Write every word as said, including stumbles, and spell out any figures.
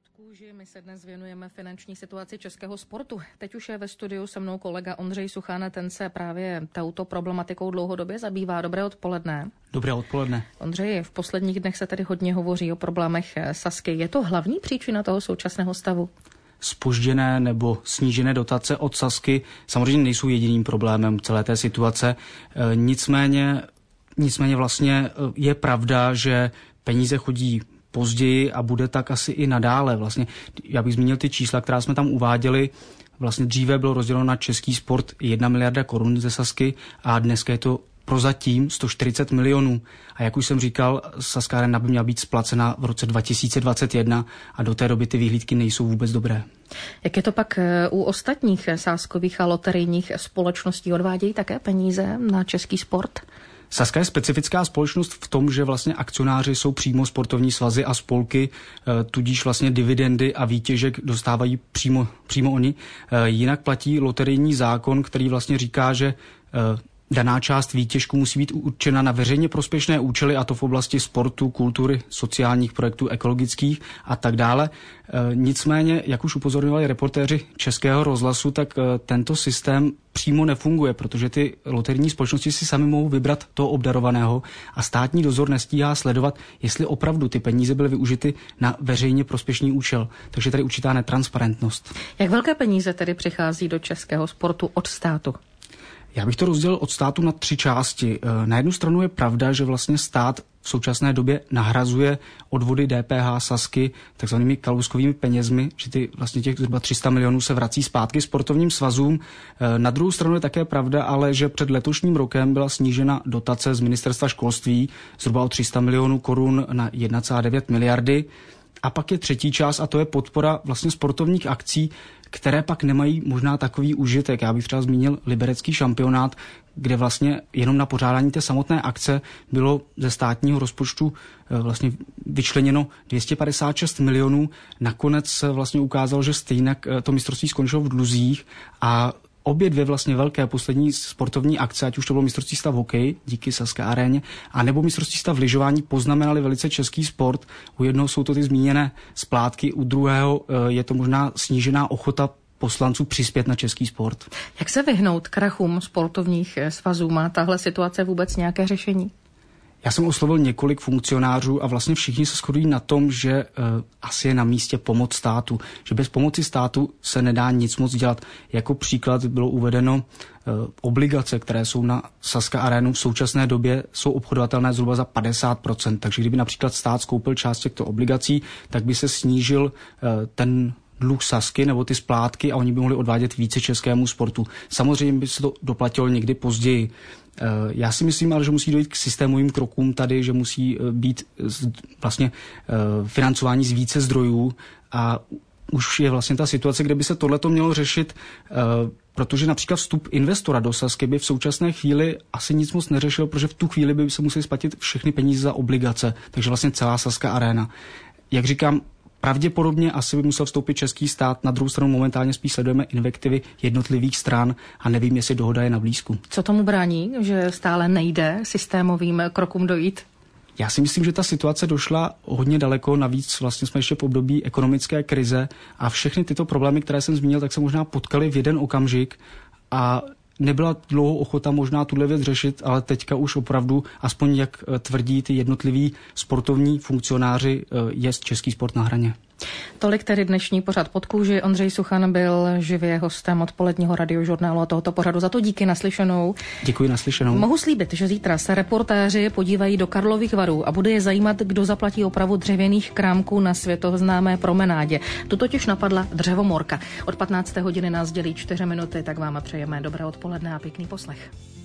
Kůži, my se dnes věnujeme finanční situaci českého sportu. Teď už je ve studiu se mnou kolega Ondřej Suchán, ten se právě touto problematikou dlouhodobě zabývá. Dobré odpoledne. Dobré odpoledne. Ondřej, v posledních dnech se tady hodně hovoří o problémech Sazky. Je to hlavní příčina toho současného stavu? Zpožděné nebo snížené dotace od Sazky samozřejmě nejsou jediným problémem celé té situace. E, nicméně, nicméně vlastně je pravda, že peníze chodí později a bude tak asi i nadále. Vlastně, já bych zmínil ty čísla, která jsme tam uváděli. Vlastně dříve bylo rozděleno na český sport jedna miliarda korun ze Sazky a dneska je to prozatím sto čtyřicet milionů. A jak už jsem říkal, Sazka Arena by měla být splacena v roce dva tisíce dvacet jedna a do té doby ty vyhlídky nejsou vůbec dobré. Jak je to pak u ostatních sázkových a loterijních společností? Odvádějí také peníze na český sport? Sazka je specifická společnost v tom, že vlastně akcionáři jsou přímo sportovní svazy a spolky, tudíž vlastně dividendy a výtěžek dostávají přímo, přímo oni. Jinak platí loterijní zákon, který vlastně říká, že daná část výtěžku musí být určena na veřejně prospěšné účely, a to v oblasti sportu, kultury, sociálních projektů, ekologických a tak dále. E, nicméně, jak už upozorňovali reportéři Českého rozhlasu, tak e, tento systém přímo nefunguje, protože ty loterijní společnosti si sami mohou vybrat toho obdarovaného a státní dozor nestíhá sledovat, jestli opravdu ty peníze byly využity na veřejně prospěšný účel. Takže tady určitá netransparentnost. Jak velké peníze tedy přichází do českého sportu od státu? Já bych to rozdělil od státu na tři části. Na jednu stranu je pravda, že vlastně stát v současné době nahrazuje odvody D P H Sazky takzvanými kalouskovými penězmi, že ty vlastně těch zhruba tři sta milionů se vrací zpátky sportovním svazům. Na druhou stranu je také pravda, ale že před letošním rokem byla snížena dotace z ministerstva školství zhruba o tři sta milionů korun na jedna celá devět miliardy. A pak je třetí část a to je podpora vlastně sportovních akcí, které pak nemají možná takový užitek. Já bych třeba zmínil liberecký šampionát, kde vlastně jenom na pořádání té samotné akce bylo ze státního rozpočtu vlastně vyčleněno dvě stě padesát šest milionů. Nakonec se vlastně ukázalo, že stejně to mistrovství skončilo v dluzích a obě dvě vlastně velké poslední sportovní akce, ať už to bylo mistrovství světa v hokeji díky Sazka Aréně, a nebo mistrovství světa v lyžování, poznamenali velice český sport. U jednoho jsou to ty zmíněné splátky, u druhého je to možná snížená ochota poslanců přispět na český sport. Jak se vyhnout krachům sportovních svazů? Má tahle situace vůbec nějaké řešení? Já jsem oslovil několik funkcionářů a vlastně všichni se shodují na tom, že uh, asi je na místě pomoc státu. Že bez pomoci státu se nedá nic moc dělat. Jako příklad bylo uvedeno uh, obligace, které jsou na Sazka Arénu v současné době, jsou obchodovatelné zhruba za padesát procent. Takže kdyby například stát skoupil část těchto obligací, tak by se snížil uh, ten dluh Sazky nebo ty splátky a oni by mohli odvádět více českému sportu. Samozřejmě by se to doplatilo někdy později. Já si myslím ale, že musí dojít k systémovým krokům tady, že musí být vlastně financování z více zdrojů a už je vlastně ta situace, kde by se tohleto mělo řešit, protože například vstup investora do Sazky by v současné chvíli asi nic moc neřešil, protože v tu chvíli by se museli splatit všechny peníze za obligace, takže vlastně celá Sazka Arena. Jak říkám, pravděpodobně asi by musel vstoupit český stát, na druhou stranu momentálně spíš sledujeme invektivy jednotlivých stran a nevím, jestli dohoda je na blízku. Co tomu brání, že stále nejde systémovým krokům dojít? Já si myslím, že ta situace došla hodně daleko, navíc vlastně jsme ještě v období ekonomické krize a všechny tyto problémy, které jsem zmínil, tak se možná potkaly v jeden okamžik a nebyla dlouho ochota možná tuhle věc řešit, ale teďka už opravdu, aspoň jak tvrdí ty jednotliví sportovní funkcionáři, je český sport na hraně. Tolik tedy dnešní pořad Pod kůži. Ondřej Suchán byl živě hostem odpoledního radiožurnálu a tohoto pořadu. Za to díky, naslyšenou. Děkuji, naslyšenou. Mohu slíbit, že zítra se reportéři podívají do Karlových Varů a bude je zajímat, kdo zaplatí opravu dřevěných krámků na světoznámé promenádě. Tu totiž napadla dřevomorka. Od patnácté hodiny nás dělí čtyři minuty, tak vám přejeme dobré odpoledne a pěkný poslech.